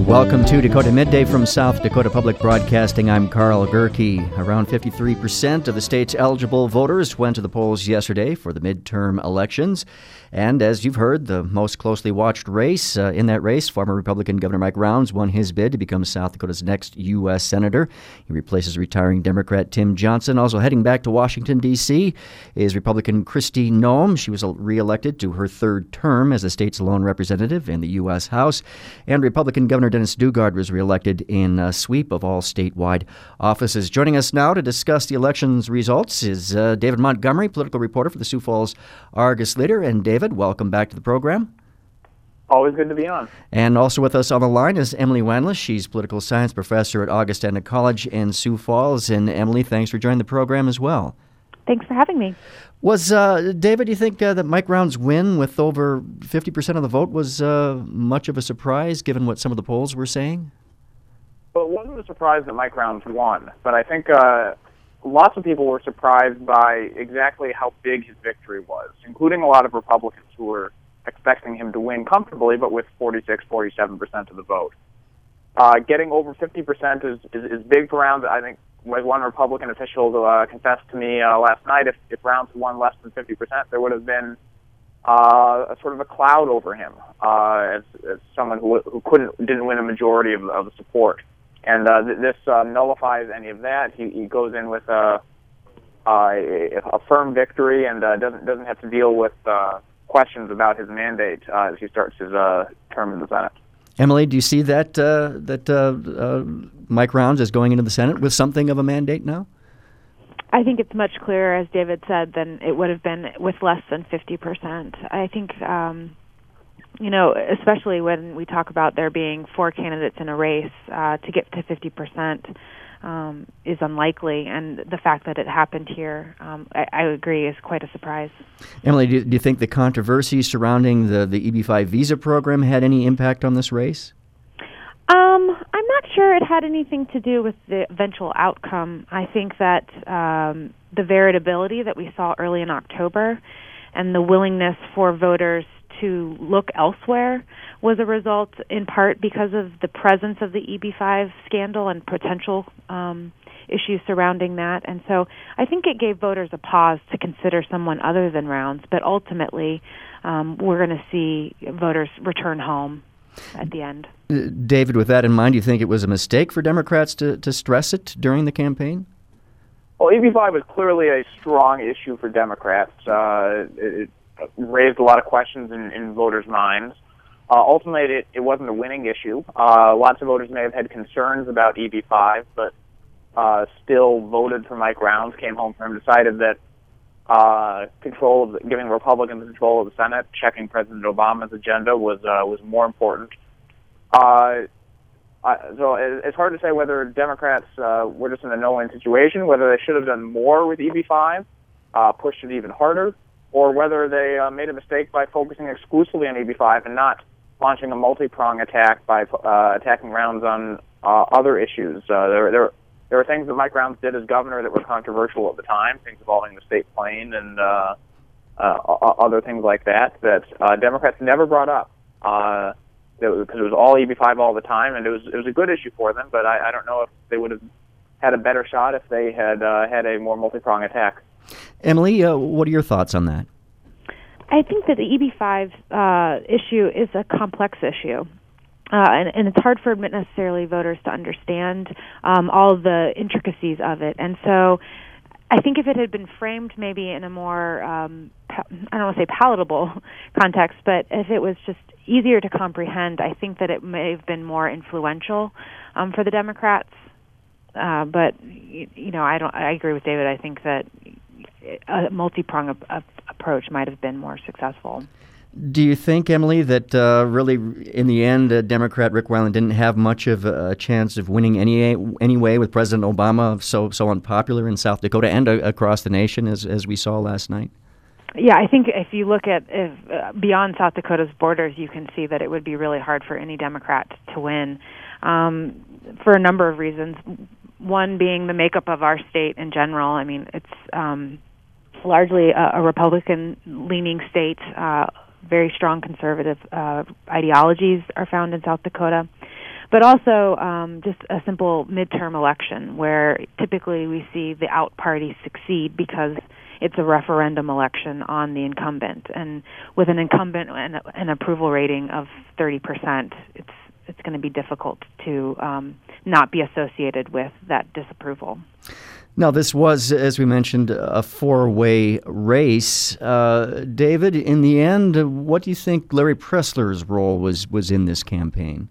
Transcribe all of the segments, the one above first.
Welcome to Dakota Midday from South Dakota Public Broadcasting. I'm Carl Gerke. Around 53% of the state's eligible voters went to the polls yesterday for the midterm elections. And as you've heard, the most closely watched race in that race, former Republican Governor Mike Rounds won his bid to become South Dakota's next U.S. Senator. He replaces retiring Democrat Tim Johnson. Also heading back to Washington, D.C. is Republican Kristi Noem. She was reelected to her third term as the state's lone representative in the U.S. House. And Republican Governor Dennis Daugaard was reelected in a sweep of all statewide offices. Joining us now to discuss the election's results is David Montgomery, political reporter for the Sioux Falls Argus-Leader. And David, welcome back to the program. Always good to be on. And also with us on the line is Emily Wanless. She's political science professor at Augustana College in Sioux Falls. And Emily, thanks for joining the program as well. Thanks for having me. Was, David, do you think that Mike Rounds' win with over 50% of the vote was much of a surprise, given what some of the polls were saying? Well, it wasn't a surprise that Mike Rounds won, but I think lots of people were surprised by exactly how big his victory was, including a lot of Republicans who were expecting him to win comfortably, but with 46-47% of the vote. Getting over 50% is big for Rounds. I think one Republican official confessed to me last night if Rounds won less than 50%, there would have been a sort of a cloud over him as someone who didn't win a majority of the support. And this nullifies any of that. He goes in with a firm victory and doesn't have to deal with questions about his mandate as he starts his term in the Senate. Emily, do you see that Mike Rounds is going into the Senate with something of a mandate now? I think it's much clearer, as David said, than it would have been with less than 50%. I think, especially when we talk about there being four candidates in a race, to get to 50% is unlikely, and the fact that it happened here, I agree, is quite a surprise. Emily, do you think the controversy surrounding the EB-5 visa program had any impact on this race? I'm not sure it had anything to do with the eventual outcome. I think that the variability that we saw early in October and the willingness for voters to look elsewhere was a result in part because of the presence of the EB-5 scandal and potential issues surrounding that. And so I think it gave voters a pause to consider someone other than Rounds, but ultimately we're going to see voters return home at the end. David, with that in mind, do you think it was a mistake for Democrats to stress it during the campaign? Well, EB-5 was clearly a strong issue for Democrats. It raised a lot of questions in voters' minds. Ultimately, it wasn't a winning issue. Lots of voters may have had concerns about EB-5, but still voted for Mike Rounds, came home from him, decided that giving Republicans control of the Senate, checking President Obama's agenda was more important. So it's hard to say whether Democrats were just in a no-win situation, whether they should have done more with EB-5, pushed it even harder, or whether they made a mistake by focusing exclusively on EB-5 and not launching a multi-prong attack by attacking Rounds on other issues. There were things that Mike Rounds did as governor that were controversial at the time, things involving the state plane and other things like that Democrats never brought up because it was all EB-5 all the time, and it was a good issue for them, but I don't know if they would have had a better shot if they had had a more multi-prong attack. Emily, what are your thoughts on that? I think that the EB-5 issue is a complex issue. And it's hard for necessarily voters to understand all of the intricacies of it. And so I think if it had been framed maybe in a more, I don't want to say palatable context, but if it was just easier to comprehend, I think that it may have been more influential for the Democrats. But, I agree with David. I think that a multi-pronged approach might have been more successful. Do you think, Emily, that really, in the end, Democrat Rick Weiland didn't have much of a chance of winning anyway with President Obama so unpopular in South Dakota and across the nation, as we saw last night? Yeah, I think if you look at beyond South Dakota's borders, you can see that it would be really hard for any Democrat to win for a number of reasons. One being the makeup of our state in general. I mean, it's largely a Republican-leaning state. Very strong conservative ideologies are found in South Dakota. but also just a simple midterm election where typically we see the out party succeed because it's a referendum election on the incumbent, and with an incumbent and an approval rating of 30%, it's going to be difficult to not be associated with that disapproval. Now, this was, as we mentioned, a four-way race. David, in the end, what do you think Larry Pressler's role was in this campaign?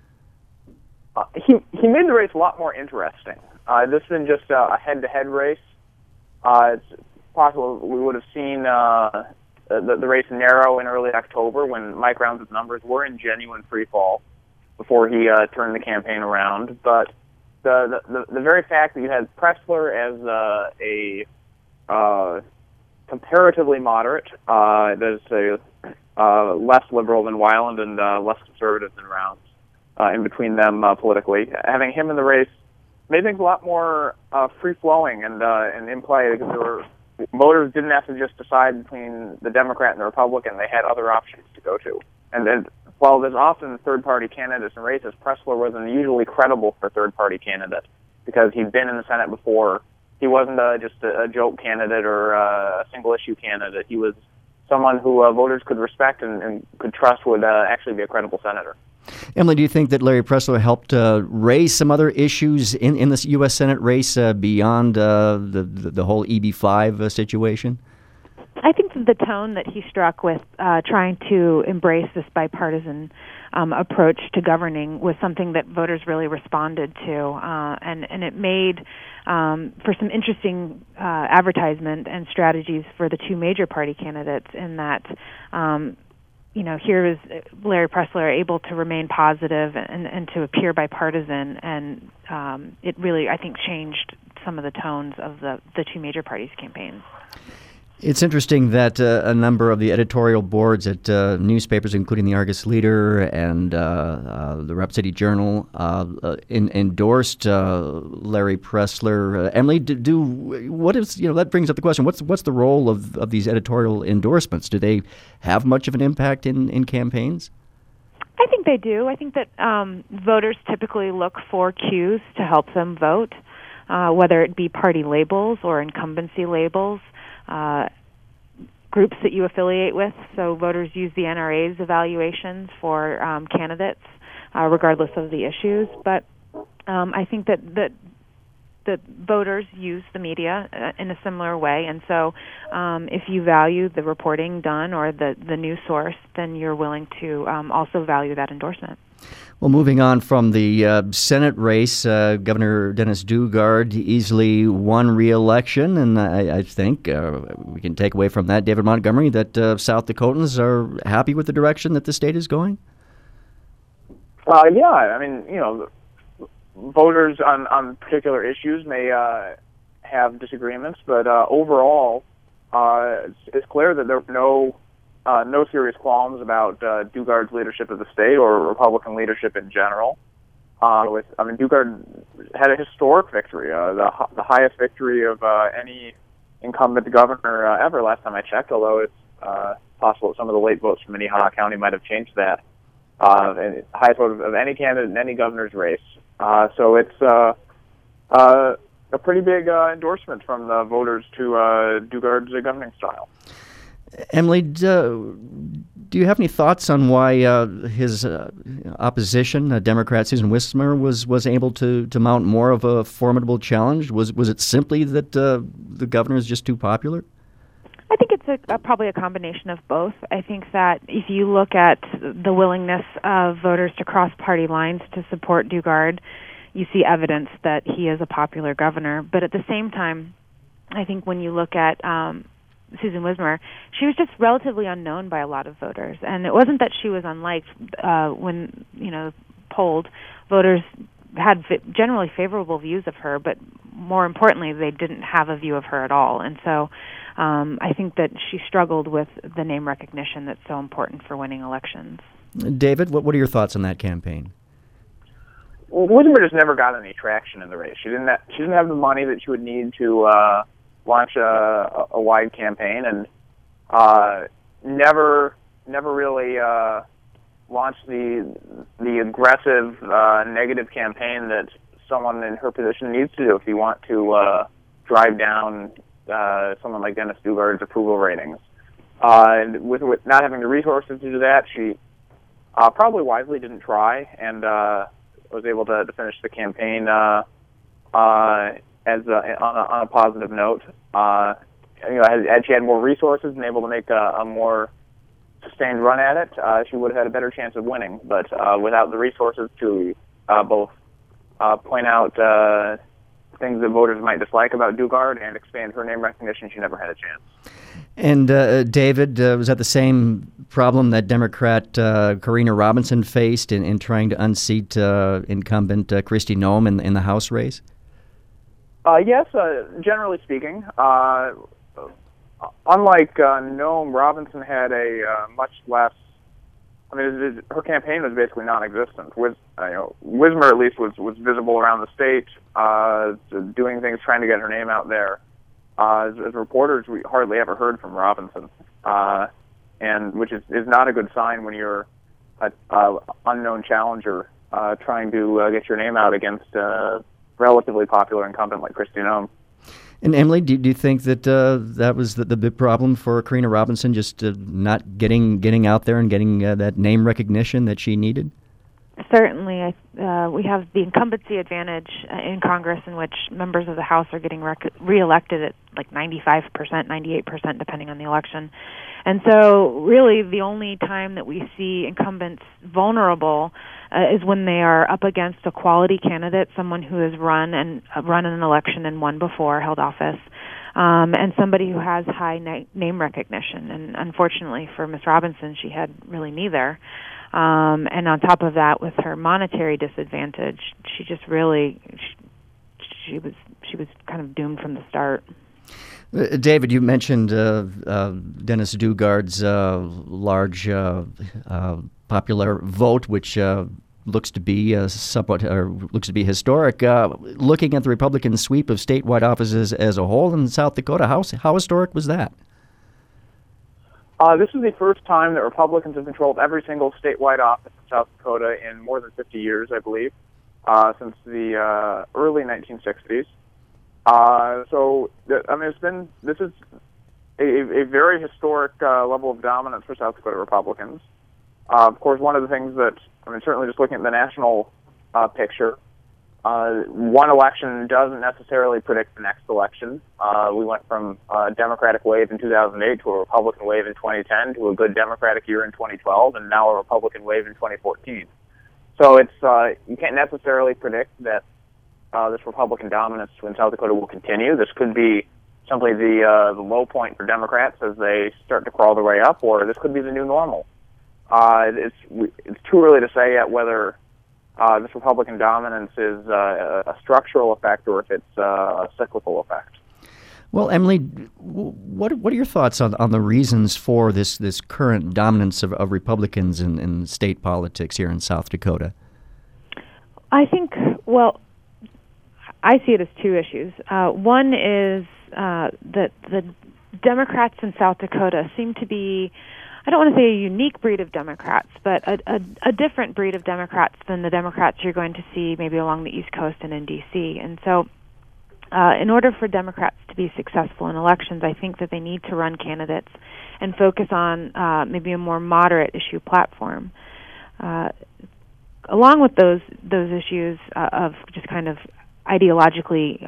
He made the race a lot more interesting. This isn't just a head-to-head race. It's possible we would have seen the race narrow in early October when Mike Rounds' numbers were in genuine free fall before he turned the campaign around. But the very fact that you had Pressler as a comparatively moderate, that is less liberal than Weiland and less conservative than Rounds, in between them politically, having him in the race made things a lot more free-flowing and in play, because voters didn't have to just decide between the Democrat and the Republican. They had other options to go to. And while there's often third-party candidates in races, Pressler was an unusually credible for third-party candidate because he'd been in the Senate before. He wasn't just a joke candidate or a single-issue candidate. He was someone who voters could respect and could trust would actually be a credible senator. Emily, do you think that Larry Pressler helped raise some other issues in this U.S. Senate race beyond the whole EB-5 situation? I think that the tone that he struck with trying to embrace this bipartisan approach to governing was something that voters really responded to, and it made for some interesting advertisement and strategies for the two major party candidates in that here is Larry Pressler able to remain positive and to appear bipartisan, and it really, I think, changed some of the tones of the two major parties' campaigns. It's interesting that a number of the editorial boards at newspapers, including the Argus Leader and the Rapid City Journal, endorsed Larry Pressler. Emily, what is that brings up the question? What's the role of these editorial endorsements? Do they have much of an impact in campaigns? I think they do. I think that voters typically look for cues to help them vote, whether it be party labels or incumbency labels. Groups that you affiliate with, so voters use the NRA's evaluations for candidates, regardless of the issues. But I think that voters use the media in a similar way, and so if you value the reporting done or the news source, then you're willing to also value that endorsement. Well, moving on from the Senate race, Governor Dennis Daugaard easily won re-election, and I think we can take away from that, David Montgomery, that South Dakotans are happy with the direction that the state is going? Yeah, I mean, voters on particular issues may have disagreements, but overall, it's clear that there are no serious qualms about Daugaard's leadership of the state or Republican leadership in general. Daugaard had a historic victory, the highest victory of any incumbent governor ever, last time I checked, although it's possible that some of the late votes from Minnehaha County might have changed that. And highest vote of any candidate in any governor's race. So it's a pretty big endorsement from the voters to Daugaard's governing style. Emily, do you have any thoughts on why his opposition, Democrat Susan Wismer, was able to mount more of a formidable challenge? Was it simply that the governor is just too popular? I think it's probably a combination of both. I think that if you look at the willingness of voters to cross party lines to support Daugaard, you see evidence that he is a popular governor. But at the same time, I think when you look at Susan Wismer, she was just relatively unknown by a lot of voters, and it wasn't that she was unliked. When polled, voters had generally favorable views of her, but more importantly, they didn't have a view of her at all. And so, I think that she struggled with the name recognition that's so important for winning elections. David, what are your thoughts on that campaign? Well, Wismer just never got any traction in the race. She didn't have the money that she would need to launch a wide campaign, and never really launch the aggressive negative campaign that someone in her position needs to do if you want to drive down someone like Dennis Daugaard's approval ratings. With not having the resources to do that, she probably wisely didn't try, and was able to finish the campaign on a positive note. Had she had more resources and able to make a more sustained run at it, she would have had a better chance of winning. But without the resources to both point out things that voters might dislike about Daugaard and expand her name recognition, she never had a chance. And David, was that the same problem that Democrat Karina Robinson faced in trying to unseat incumbent Kristi Noem in the House race? Yes, generally speaking. Unlike Noem, Robinson had a much less. I mean, her campaign was basically non-existent. Wismer at least was visible around the state, doing things, trying to get her name out there. As reporters, we hardly ever heard from Robinson, and which is not a good sign when you're an unknown challenger trying to get your name out against a relatively popular incumbent like Kristi Noem. And Emily, do you think that that was the big problem for Karina Robinson, just not getting out there and getting that name recognition that she needed? Certainly. We have the incumbency advantage in Congress, in which members of the House are getting reelected at like 95%, 98%, depending on the election. And so really the only time that we see incumbents vulnerable is when they are up against a quality candidate, someone who has run an election and won before, held office, and somebody who has high name recognition. And unfortunately for Ms. Robinson, she had really neither. And on top of that, with her monetary disadvantage, she just really she was kind of doomed from the start. David, you mentioned Dennis Daugaard's large popular vote, which looks to be looks to be historic. Looking at the Republican sweep of statewide offices as a whole in South Dakota, how historic was that? This is the first time that Republicans have controlled every single statewide office in South Dakota in more than 50 years, I believe, since the early 1960s. This is a very historic level of dominance for South Dakota Republicans. Of course, one of the things that, certainly just looking at the national picture, one election doesn't necessarily predict the next election. We went from a Democratic wave in 2008 to a Republican wave in 2010 to a good Democratic year in 2012, and now a Republican wave in 2014. So it's you can't necessarily predict that this Republican dominance in South Dakota will continue. This could be simply the low point for Democrats as they start to crawl their way up, or this could be the new normal. It's too early to say yet whether this Republican dominance is a structural effect or if it's a cyclical effect. Well, Emily, what are your thoughts on the reasons for this current dominance of Republicans in state politics here in South Dakota? I think, I see it as two issues. One is that the Democrats in South Dakota seem to be, I don't want to say a unique breed of Democrats, but a different breed of Democrats than the Democrats you're going to see maybe along the East Coast and in D.C. And so in order for Democrats to be successful in elections, I think that they need to run candidates and focus on maybe a more moderate issue platform. Along with those issues of just kind of ideologically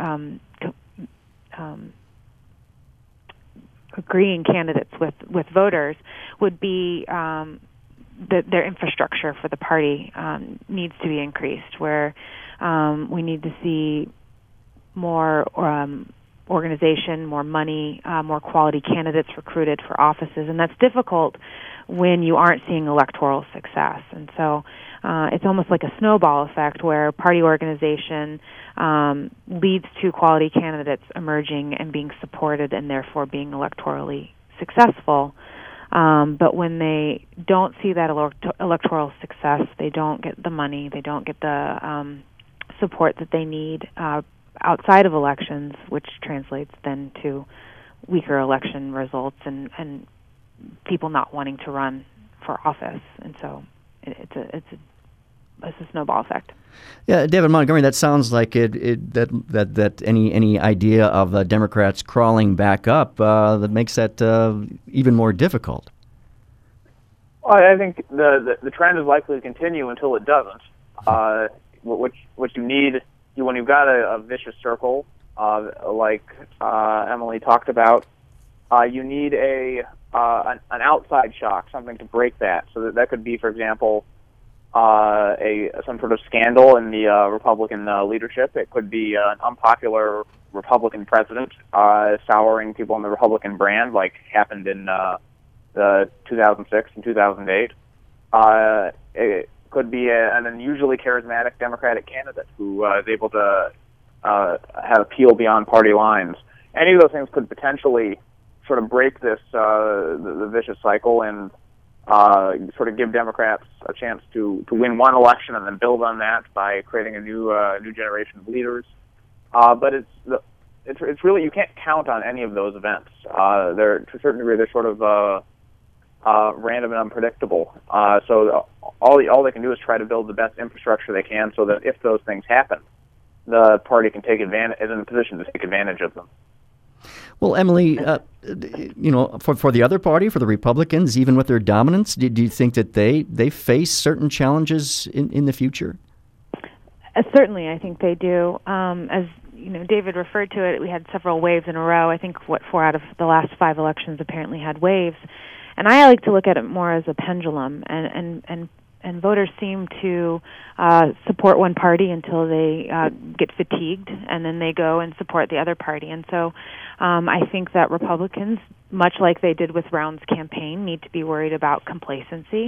agreeing candidates with voters would be that their infrastructure for the party needs to be increased, where we need to see more organization, more money, more quality candidates recruited for offices, and that's difficult when you aren't seeing electoral success. And so it's almost like a snowball effect where party organization leads to quality candidates emerging and being supported and therefore being electorally successful. But when they don't see that electoral success, they don't get the money, they don't get the support that they need outside of elections, which translates then to weaker election results and people not wanting to run for office. And so it's a snowball effect. Yeah, David Montgomery, that sounds like that any idea of Democrats crawling back up that makes that even more difficult. Well, I think the trend is likely to continue until it doesn't. What you need when you've got a vicious circle like Emily talked about, you need an outside shock, something to break that. So that could be, for example, some sort of scandal in the Republican leadership. It could be an unpopular Republican president souring people on the Republican brand, like happened in 2006 and 2008. It could be an unusually charismatic Democratic candidate who is able to have appeal beyond party lines. Any of those things could potentially sort of break this the vicious cycle and sort of give Democrats a chance to win one election and then build on that by creating a new generation of leaders. But it's really, you can't count on any of those events. They're, to a certain degree, they're sort of random and unpredictable. So all they can do is try to build the best infrastructure they can, so that if those things happen, the party can take advantage, is in a position to take advantage of them. Well, Emily, for the other party, for the Republicans, even with their dominance, do you think that they face certain challenges in the future? Certainly, I think they do. As David referred to it, we had several waves in a row. I think 4 out of the last 5 elections apparently had waves. And I like to look at it more as a pendulum, and voters seem to support one party until they get fatigued, and then they go and support the other party. And so I think that Republicans, much like they did with Brown's campaign, need to be worried about complacency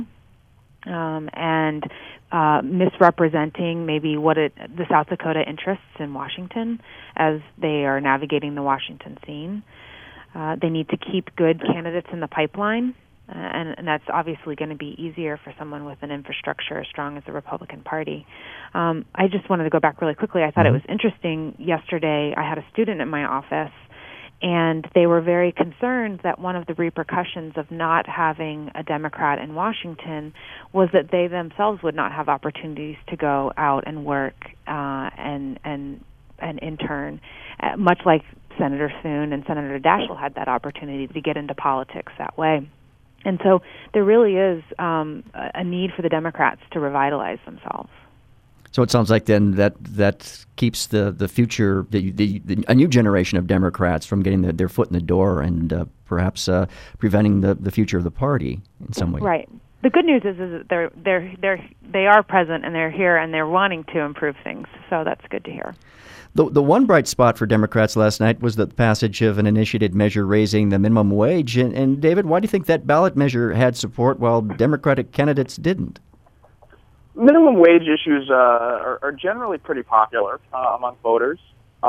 and misrepresenting maybe the South Dakota interests in Washington as they are navigating the Washington scene. They need to keep good candidates in the pipeline, and that's obviously going to be easier for someone with an infrastructure as strong as the Republican Party. I just wanted to go back really quickly. I thought it was interesting. Yesterday, I had a student in my office, and they were very concerned that one of the repercussions of not having a Democrat in Washington was that they themselves would not have opportunities to go out and work and intern, much like Senator Thune and Senator Daschle had that opportunity to get into politics that way. And so there really is a need for the Democrats to revitalize themselves. So it sounds like then that keeps the future, a new generation of Democrats from getting their foot in the door and perhaps preventing the future of the party in some way. Right. The good news is that they are present and they're here and they're wanting to improve things. So that's good to hear. The one bright spot for Democrats last night was the passage of an initiated measure raising the minimum wage. And David, why do you think that ballot measure had support while Democratic candidates didn't? Minimum wage issues are generally pretty popular among voters.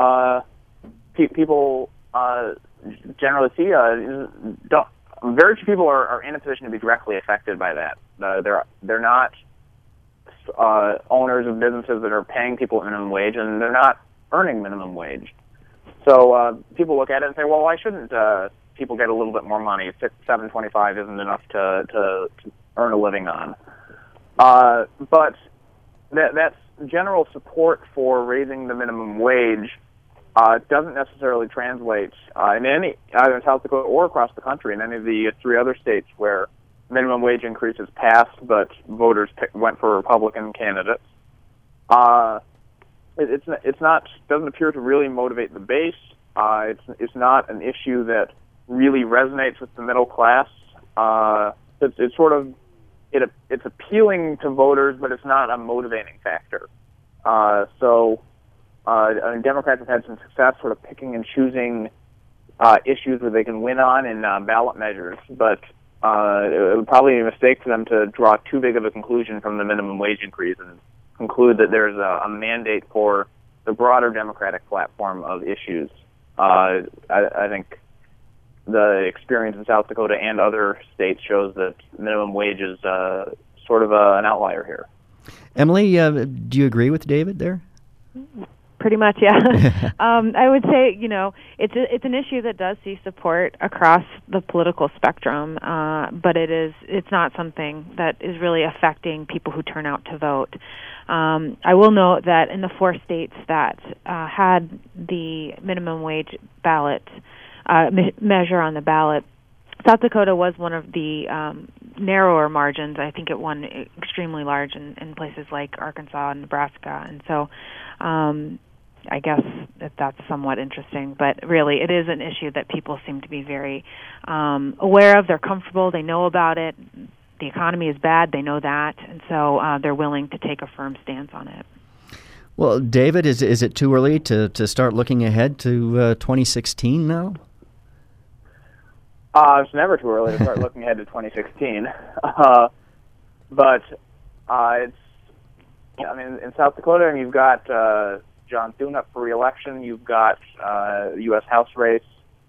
People generally see very few people are in a position to be directly affected by that. They're not owners of businesses that are paying people minimum wage, and they're not earning minimum wage. So people look at it and say, well, why shouldn't people get a little bit more money? $7.25 isn't enough to earn a living on. But that's general support for raising the minimum wage doesn't necessarily translate in either in South Dakota or across the country in any of the 3 other states where minimum wage increases passed, but voters went for Republican candidates. It's not doesn't appear to really motivate the base. It's not an issue that really resonates with the middle class. It's sort of it's appealing to voters, but it's not a motivating factor. So Democrats have had some success sort of picking and choosing issues where they can win on in ballot measures, but it would probably be a mistake for them to draw too big of a conclusion from the minimum wage increase and conclude that there's a mandate for the broader Democratic platform of issues. I think the experience in South Dakota and other states shows that minimum wage is sort of an outlier here. Emily, do you agree with David there? Pretty much, yeah. I would say, it's an issue that does see support across the political spectrum, but it's not something that is really affecting people who turn out to vote. I will note that in the 4 states that had the minimum wage ballot measure on the ballot, South Dakota was one of the narrower margins. I think it won extremely large in places like Arkansas and Nebraska, and so I guess that's somewhat interesting. But really, it is an issue that people seem to be very aware of. They're comfortable. They know about it. The economy is bad. They know that, and so they're willing to take a firm stance on it. Well, David, is it too early to start looking ahead to 2016 now? It's never too early to start looking ahead to 2016. But it's, in South Dakota, and you've got John Thune up for re-election. You've got the U.S. House race.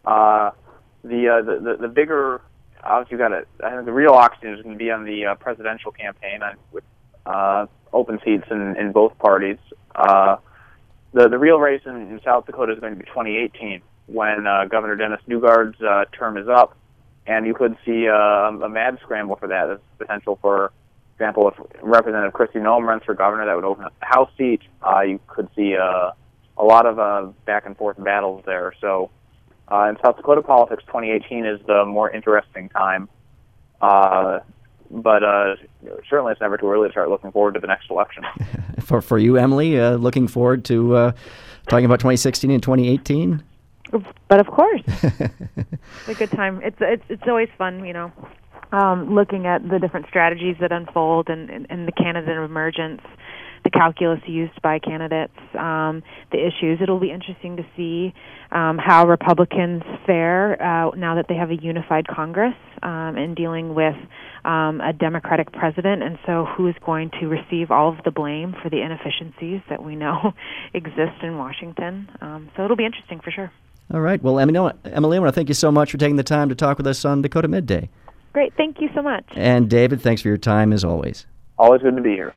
The bigger, obviously, I think the real oxygen is going to be on the presidential campaign with open seats in both parties. The real race in South Dakota is going to be 2018, when Governor Dennis Newgard's term is up, and you could see a mad scramble for that. There's potential, for example, if Representative Kristi Noem runs for governor, that would open up the House seat. You could see a lot of back-and-forth battles there. So in South Dakota politics, 2018 is the more interesting time. But certainly it's never too early to start looking forward to the next election. For you, Emily, looking forward to talking about 2016 and 2018? But of course, it's a good time. It's always fun, looking at the different strategies that unfold and the candidate emergence, the calculus used by candidates, the issues. It'll be interesting to see how Republicans fare now that they have a unified Congress in dealing with a Democratic president, and so who is going to receive all of the blame for the inefficiencies that we know exist in Washington. So it'll be interesting for sure. All right. Well, Emily, I want to thank you so much for taking the time to talk with us on Dakota Midday. Great. Thank you so much. And David, thanks for your time as always. Always good to be here.